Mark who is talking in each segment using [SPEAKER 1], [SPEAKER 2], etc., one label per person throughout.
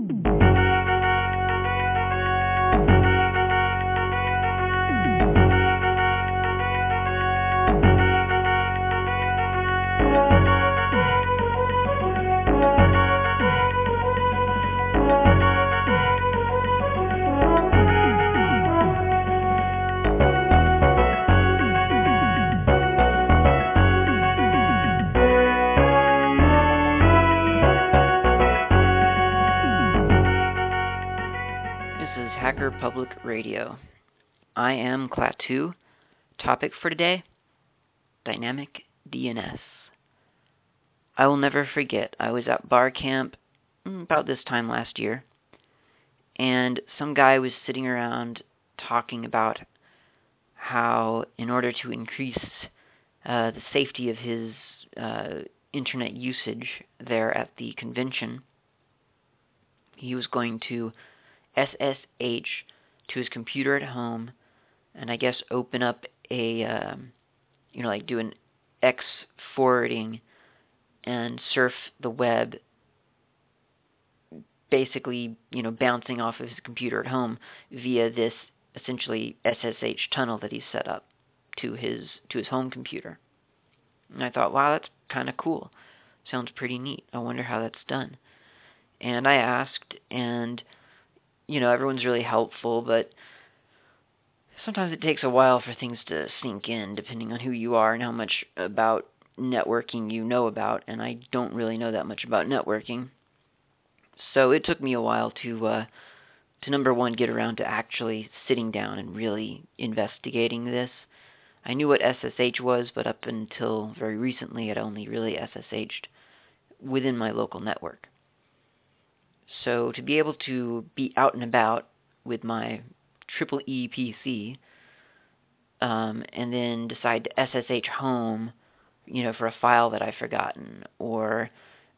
[SPEAKER 1] Hacker Public Radio. I am Klaatu. Topic for today, Dynamic DNS. I will never forget, I was at bar camp about this time last year, and some guy was sitting around talking about how in order to increase the safety of his internet usage there at the convention, he was going to SSH to his computer at home, and I guess open up a, like do an X forwarding and surf the web, basically, bouncing off of his computer at home via this essentially SSH tunnel that he set up to his home computer. And I thought, wow, that's kind of cool. Sounds pretty neat. I wonder how that's done. And I asked, and everyone's really helpful, but sometimes it takes a while for things to sink in, depending on who you are and how much about networking you know about, and I don't really know that much about networking. So it took me a while to number one, get around to actually sitting down and really investigating this. I knew what SSH was, but up until very recently, I'd only really SSH'd within my local network. So to be able to be out and about with my triple E PC, and then decide to SSH home, for a file that I've forgotten, or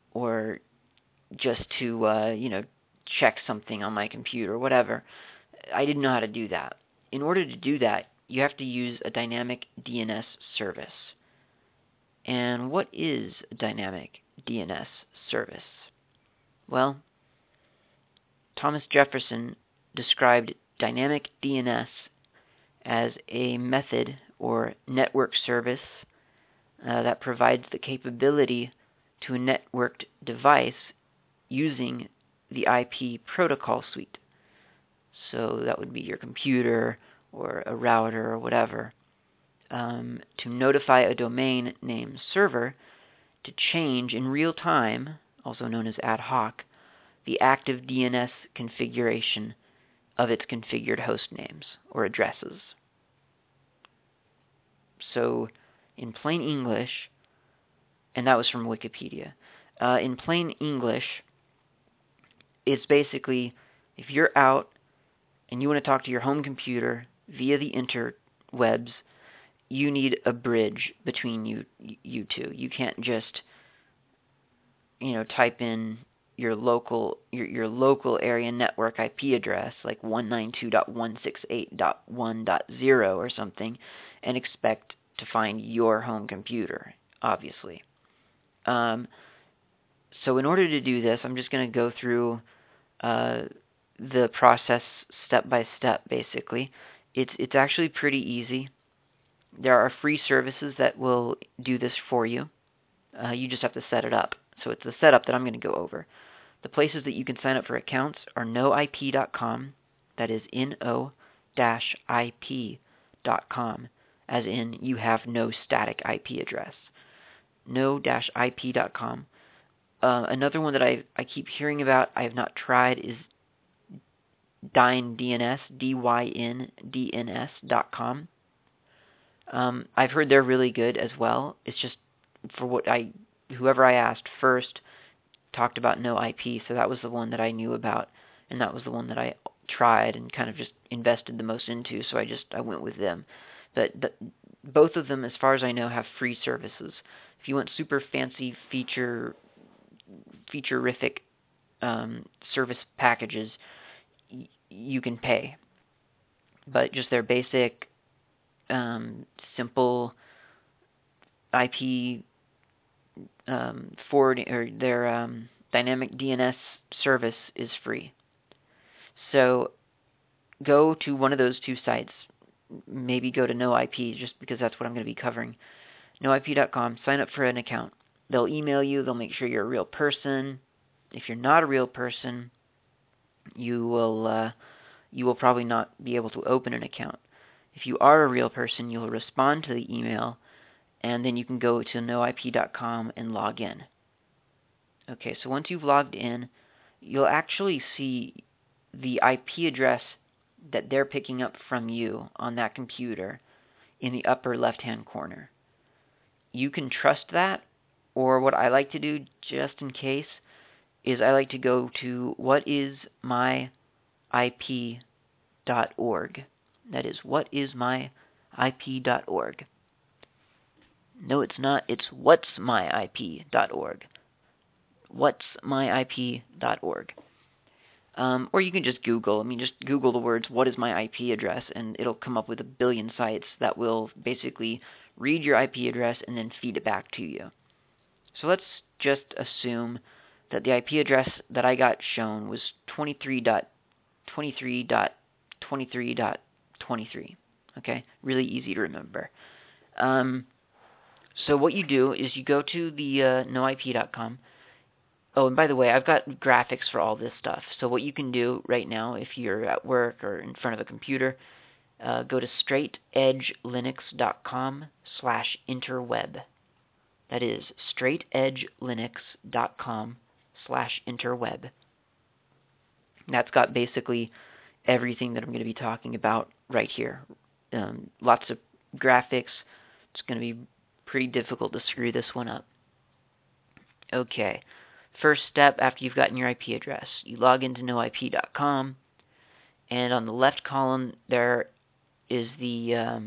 [SPEAKER 1] just to check something on my computer, or whatever, I didn't know how to do that. In order to do that, you have to use a dynamic DNS service. And what is a dynamic DNS service? Well, Thomas Jefferson described dynamic DNS as a method or network service that provides the capability to a networked device using the IP protocol suite. So that would be your computer or a router or whatever, to notify a domain name server to change in real time, also known as ad hoc, the active DNS configuration of its configured host names or addresses. So, in plain English, and that was from Wikipedia, in plain English, it's basically, if you're out and you want to talk to your home computer via the interwebs, you need a bridge between you two. You can't just, type in your local area network IP address, like 192.168.1.0 or something, and expect to find your home computer, obviously. So in order to do this, I'm just going to go through the process step by step, basically. It's actually pretty easy. There are free services that will do this for you. You just have to set it up. So it's the setup that I'm going to go over. The places that you can sign up for accounts are noip.com, that is no-ip.com, as in you have no static IP address. no-ip.com. Another one that I keep hearing about, I have not tried, is DynDNS, DYNDNS.com. I've heard they're really good as well. It's just for whoever I asked first talked about no IP, so that was the one that I knew about, and that was the one that I tried and kind of just invested the most into, so I went with them. But both of them, as far as I know, have free services. If you want super fancy featurific service packages, you can pay. But just their basic, simple IP forwarding, or their dynamic DNS service is free. So go to one of those two sites. Maybe go to NoIP, just because that's what I'm going to be covering. NoIP.com, sign up for an account. They'll email you, they'll make sure you're a real person. If you're not a real person, you will probably not be able to open an account. If you are a real person, you'll respond to the email, and then you can go to noip.com and log in. Okay, so once you've logged in, you'll actually see the IP address that they're picking up from you on that computer in the upper left-hand corner. You can trust that, or what I like to do, just in case, is I like to go to whatismyip.org. That is whatismyip.org. No, it's not. It's whatsmyip.org. Whatsmyip.org. Or you can just Google. Just Google the words, what is my IP address, and it'll come up with a billion sites that will basically read your IP address and then feed it back to you. So let's just assume that the IP address that I got shown was 23.23.23.23. Okay? Really easy to remember. So what you do is you go to the noip.com. Oh, and by the way, I've got graphics for all this stuff. So what you can do right now, if you're at work or in front of a computer, go to straightedgelinux.com/interweb. That is straightedgelinux.com/interweb. That's got basically everything that I'm going to be talking about right here. Lots of graphics. It's going to be pretty difficult to screw this one up. Okay. First step after you've gotten your IP address, you log into noip.com, and on the left column there is the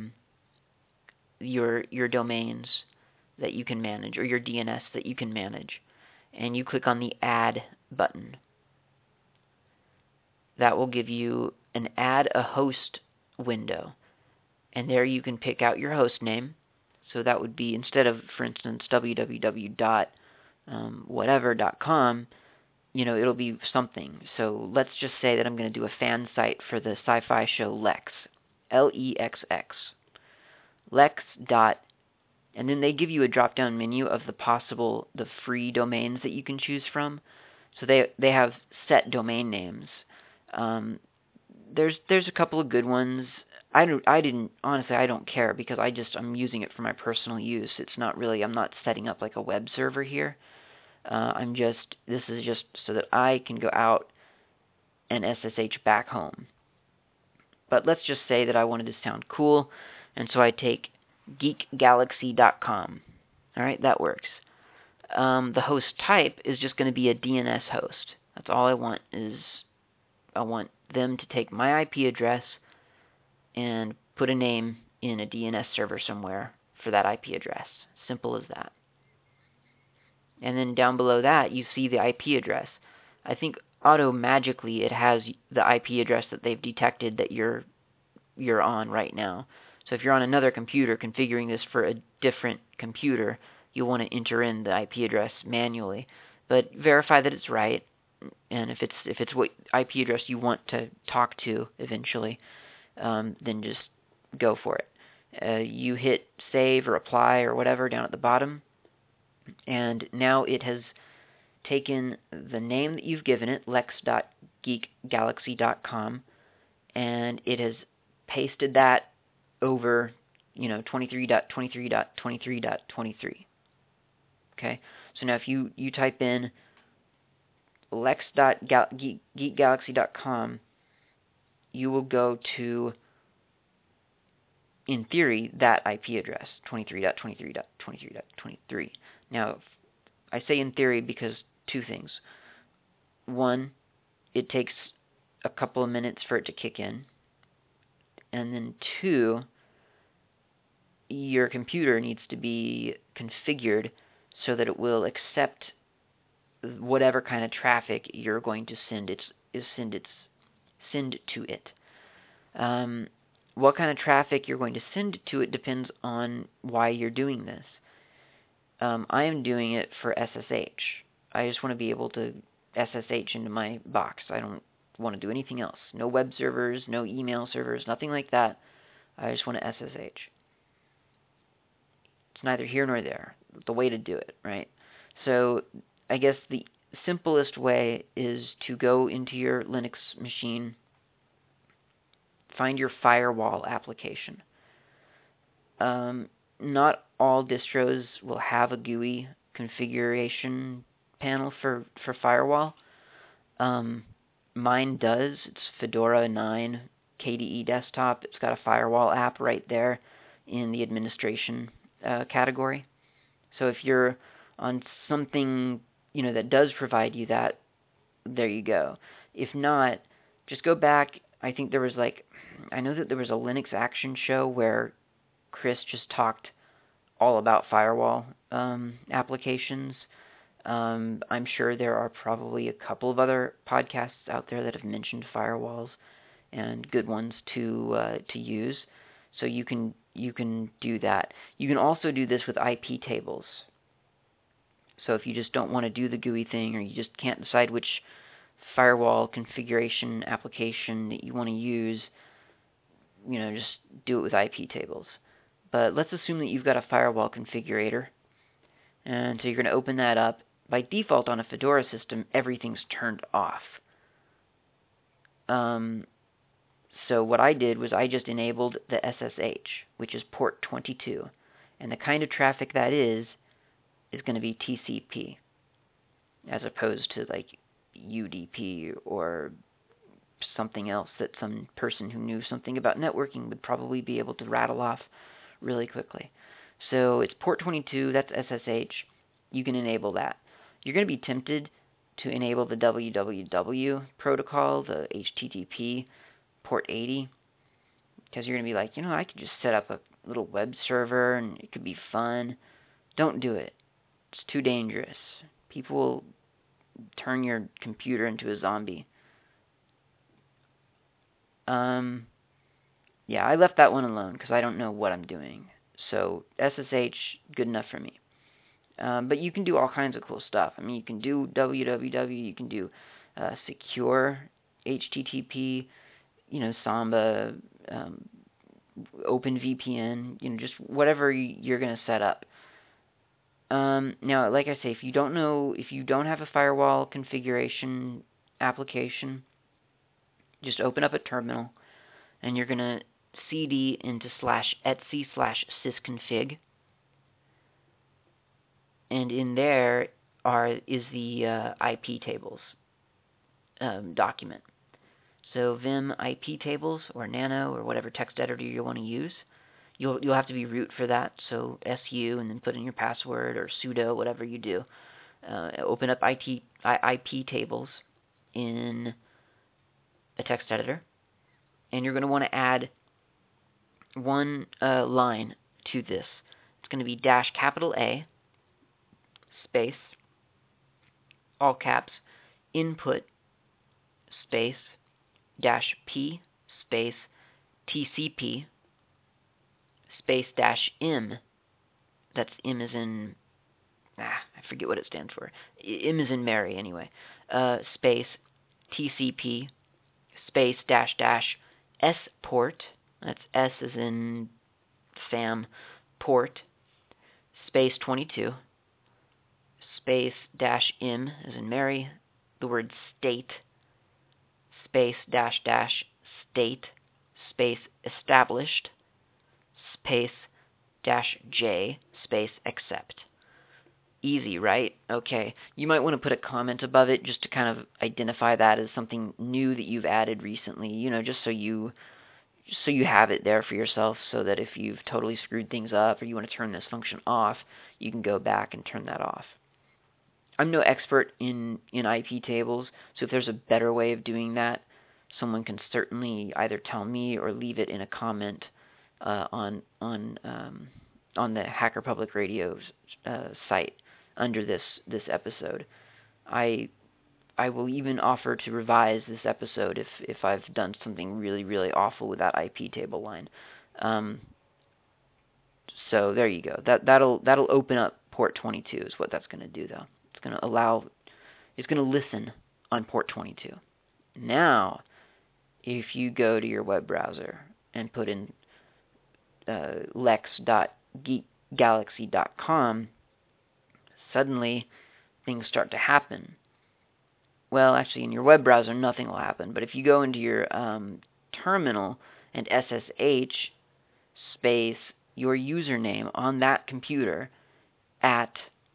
[SPEAKER 1] your domains that you can manage, or your DNS that you can manage, and you click on the Add button. That will give you an Add a Host window, and there you can pick out your host name. So that would be, instead of, for instance, www.whatever.com, it'll be something. So let's just say that I'm going to do a fan site for the sci-fi show Lex, L-E-X-X, Lex. And then they give you a drop-down menu of the free domains that you can choose from. So they have set domain names. There's a couple of good ones. I don't care, because I'm using it for my personal use. I'm not setting up like a web server here. This is just so that I can go out and SSH back home. But let's just say that I wanted to sound cool, and so I take geekgalaxy.com. Alright, that works. The host type is just going to be a DNS host. That's all I want. I want them to take my IP address and put a name in a DNS server somewhere for that IP address. Simple as that. And then down below that, you see the IP address. I think auto-magically it has the IP address that they've detected that you're on right now. So if you're on another computer configuring this for a different computer, you'll want to enter in the IP address manually. But verify that it's right, and if it's what IP address you want to talk to eventually, then just go for it. You hit save or apply or whatever down at the bottom, and now it has taken the name that you've given it, lex.geekgalaxy.com, and it has pasted that over 23.23.23.23. Okay, so now if you type in lex.geekgalaxy.com, you will go to, in theory, that IP address, 23.23.23.23. Now, I say in theory because two things. One, it takes a couple of minutes for it to kick in. And then two, your computer needs to be configured so that it will accept whatever kind of traffic you're going to send to it. What kind of traffic you're going to send to it depends on why you're doing this. I am doing it for SSH. I just want to be able to SSH into my box. I don't want to do anything else. No web servers, no email servers, nothing like that. I just want to SSH. It's neither here nor there. The way to do it, right? So I guess the simplest way is to go into your Linux machine, find your firewall application. Not all distros will have a GUI configuration panel for firewall. Mine does. It's Fedora 9 KDE Desktop. It's got a firewall app right there in the administration category. So if you're on something that does provide you that, there you go. If not, just go back. I think there was I know that there was a Linux Action show where Chris just talked all about firewall applications. I'm sure there are probably a couple of other podcasts out there that have mentioned firewalls and good ones to use. So you can do that. You can also do this with IP tables. So if you just don't want to do the GUI thing, or you just can't decide which firewall configuration application that you want to use, just do it with IP tables. But let's assume that you've got a firewall configurator. And so you're going to open that up. By default on a Fedora system, everything's turned off. So what I did was I just enabled the SSH, which is port 22. And the kind of traffic that is going to be TCP, as opposed to UDP or something else that some person who knew something about networking would probably be able to rattle off really quickly. So it's port 22, that's SSH. You can enable that. You're going to be tempted to enable the www protocol, the HTTP port 80, because you're going to be like, I could just set up a little web server and it could be fun. Don't do it. It's too dangerous. People will turn your computer into a zombie. Yeah, I left that one alone because I don't know what I'm doing. So SSH, good enough for me. But you can do all kinds of cool stuff. I mean, you can do www, you can do secure HTTP, Samba, OpenVPN, just whatever you're going to set up. Now, like I say, if you don't have a firewall configuration application, just open up a terminal, and you're going to cd into /etc/sysconfig. And in there is the IP tables document. So Vim IP tables or Nano or whatever text editor you want to use. You'll have to be root for that. So su and then put in your password or sudo, whatever you do. Open up IP tables in a text editor, and you're going to want to add one line to this. It's going to be -A space, all caps, input, space, -P, space, TCP, space, -im, that's im as in, I forget what it stands for, im as in Mary, anyway, space, TCP, space, -- S port, that's S as in Sam, port, space 22, space -im as in Mary, the word state, space -- state, space established, space -J, space accept. Easy, right? Okay. You might want to put a comment above it just to kind of identify that as something new that you've added recently, just so you have it there for yourself, so that if you've totally screwed things up or you want to turn this function off, you can go back and turn that off. I'm no expert in IP tables, so if there's a better way of doing that, someone can certainly either tell me or leave it in a comment on the Hacker Public Radio's site under this episode. I will even offer to revise this episode if I've done something really, really awful with that IP table line. So there you go. That'll open up port 22 is what that's going to do, though. It's going to allow it's going to listen on port 22. Now, if you go to your web browser and put in lex.geekgalaxy.com, suddenly things start to happen. Well, actually, in your web browser, nothing will happen. But if you go into your terminal and SSH space your username on that computer at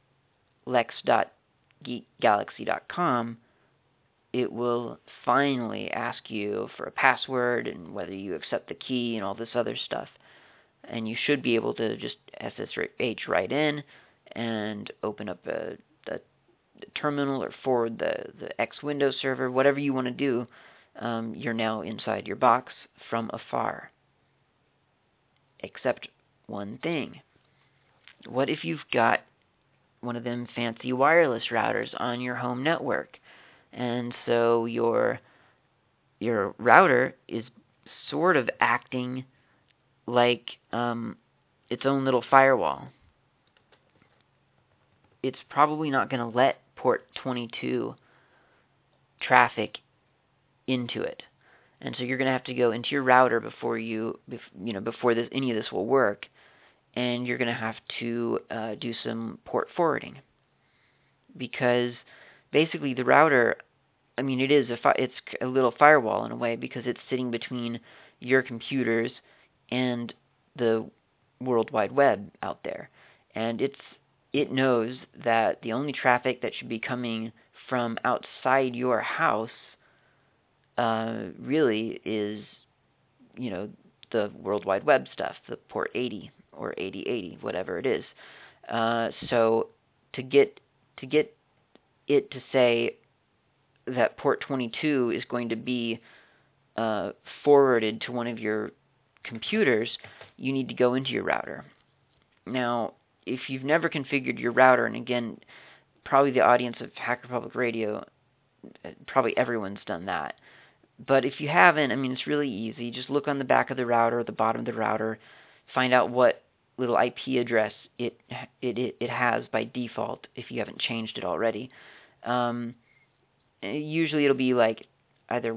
[SPEAKER 1] lex.geekgalaxy.com, it will finally ask you for a password and whether you accept the key and all this other stuff. And you should be able to just SSH right in and open up the terminal or forward the X Windows server, whatever you want to do. You're now inside your box from afar. Except one thing. What if you've got one of them fancy wireless routers on your home network? And so your router is sort of acting like its own little firewall. It's probably not going to let port 22 traffic into it. And so you're going to have to go into your router before any of this will work, and you're going to have to do some port forwarding, because basically the router, it's a little firewall in a way, because it's sitting between your computers and the World Wide Web out there, and it knows that the only traffic that should be coming from outside your house really is, the World Wide Web stuff, the port 80 or 8080, whatever it is. So to get it to say that port 22 is going to be forwarded to one of your computers, you need to go into your router. Now, if you've never configured your router, and again, probably the audience of Hacker Public Radio, probably everyone's done that. But if you haven't, it's really easy. Just look on the back of the router, the bottom of the router, find out what little IP address it has by default if you haven't changed it already. Usually it'll be like either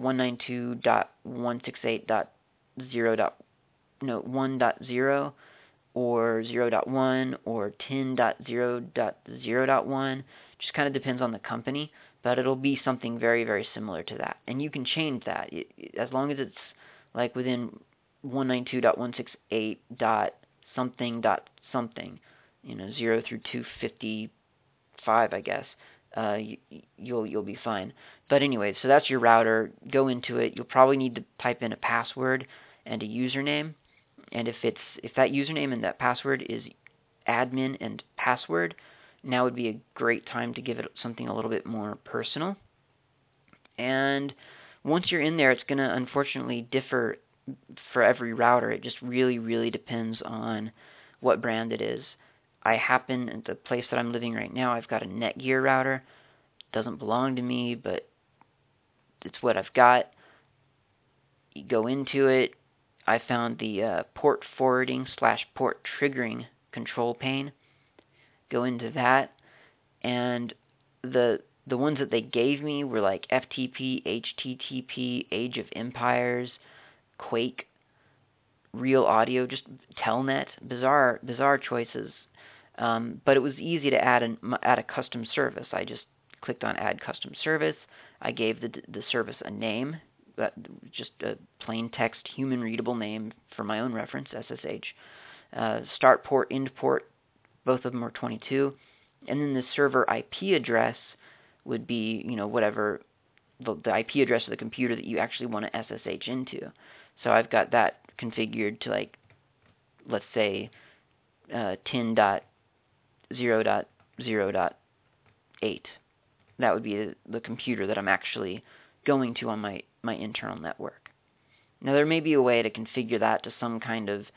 [SPEAKER 1] 192.168.1.0 or 0.1 or 10.0.0.1. Just kind of depends on the company, but it'll be something very, very similar to that. And you can change that as long as it's like within 192.168.something.something, 0 through 255, I guess. You'll be fine. But anyway, so that's your router. Go into it. You'll probably need to type in a password and a username. And if that username and that password is admin and password, now would be a great time to give it something a little bit more personal. And once you're in there, it's going to unfortunately differ for every router. It just really, really depends on what brand it is. At the place that I'm living right now, I've got a Netgear router. It doesn't belong to me, but it's what I've got. You go into it. I found the port forwarding / port triggering control pane. Go into that, and the ones that they gave me were like FTP, HTTP, Age of Empires, Quake, Real Audio, just Telnet, bizarre choices. But it was easy to add a custom service. I just clicked on Add Custom Service. I gave the service a name, just a plain text, human readable name for my own reference, SSH. Start port, end port, both of them are 22. And then the server IP address would be, whatever the IP address of the computer that you actually want to SSH into. So I've got that configured to, like, let's say 10.0.0.8. That would be the computer that I'm actually going to on my internal network. Now, there may be a way to configure that to some kind of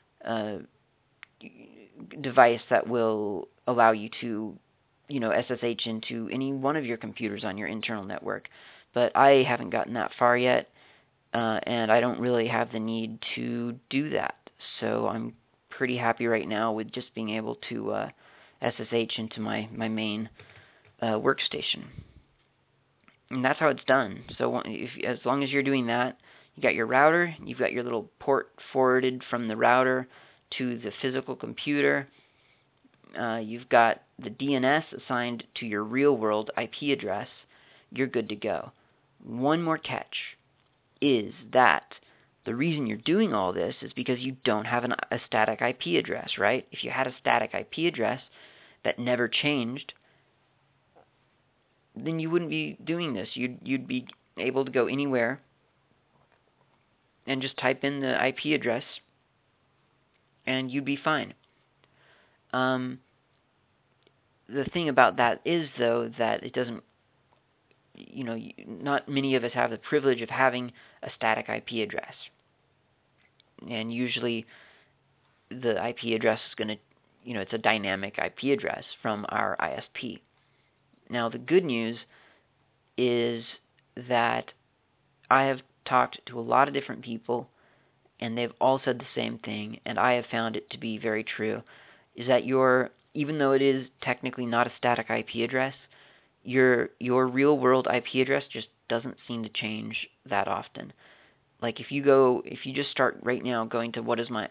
[SPEAKER 1] device that will allow you to, SSH into any one of your computers on your internal network. But I haven't gotten that far yet, and I don't really have the need to do that. So I'm pretty happy right now with just being able to SSH into my main workstation. And that's how it's done. So as long as you're doing that, you got your router, you've got your little port forwarded from the router to the physical computer. You've got the DNS assigned to your real-world IP address. You're good to go. One more catch is that the reason you're doing all this is because you don't have a static IP address, right? If you had a static IP address that never changed, then you wouldn't be doing this. You'd be able to go anywhere and just type in the IP address, and you'd be fine. The thing about that is, though, that it doesn't, not many of us have the privilege of having a static IP address. And usually the IP address is going to, it's a dynamic IP address from our ISP. Now, the good news is that I have talked to a lot of different people, and they've all said the same thing, and I have found it to be very true, is that even though it is technically not a static IP address, your real-world IP address just doesn't seem to change that often. Like if you just start right now going to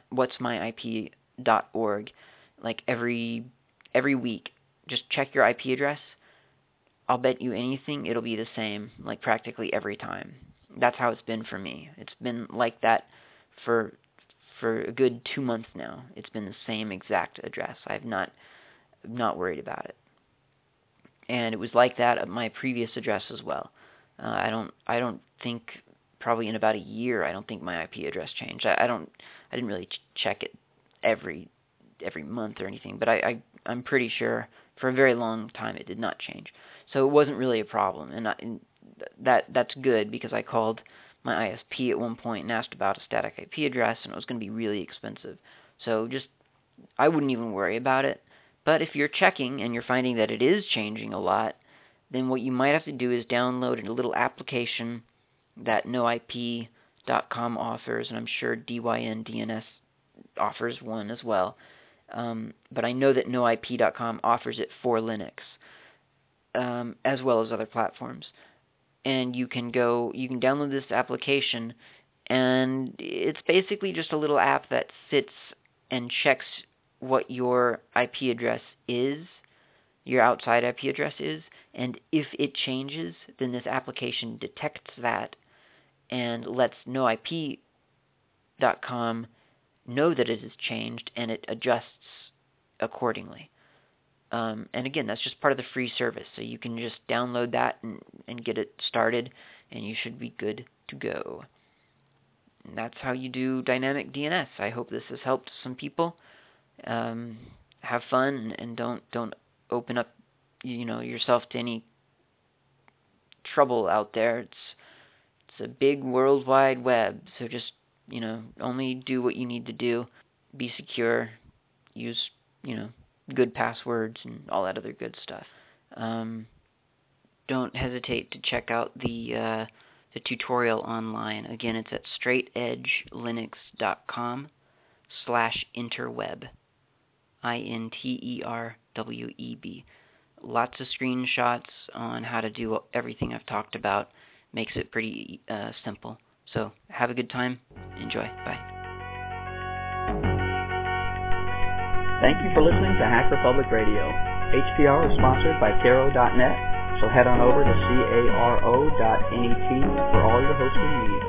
[SPEAKER 1] whatsmyip.org, like every week, just check your IP address. I'll bet you anything it'll be the same, like practically every time. That's how it's been for me. It's been like that for a good 2 months now. It's been the same exact address. I've not worried about it. And it was like that at my previous address as well. I don't think, probably in about a year, I don't think my IP address changed. I didn't really check it every month or anything, but I'm pretty sure for a very long time it did not change. So it wasn't really a problem, and that's good, because I called my ISP at one point and asked about a static IP address, and it was going to be really expensive. So I wouldn't even worry about it. But if you're checking and you're finding that it is changing a lot, then what you might have to do is download a little application that NoIP.com offers, and I'm sure DYN offers one as well. But I know that NoIP.com offers it for Linux, as well as other platforms. And you can download this application, and it's basically just a little app that sits and checks what your IP address is, your outside IP address is, and if it changes, then this application detects that and lets NoIP.com know that it has changed, and it adjusts accordingly. And again, that's just part of the free service, so you can just download that and get it started, and you should be good to go. And that's how you do dynamic DNS. I hope this has helped some people. Have fun, and don't open up yourself to any trouble out there. It's a big World Wide Web, so just only do what you need to do. Be secure. Use good passwords and all that other good stuff. Don't hesitate to check out the tutorial online. Again, it's at straightedgelinux.com/interweb. INTERWEB. Lots of screenshots on how to do everything I've talked about. Makes it pretty simple. So have a good time. Enjoy. Bye.
[SPEAKER 2] Thank you for listening to Hacker Public Radio. HPR is sponsored by Caro.net, so head on over to caro.net for all your hosting needs.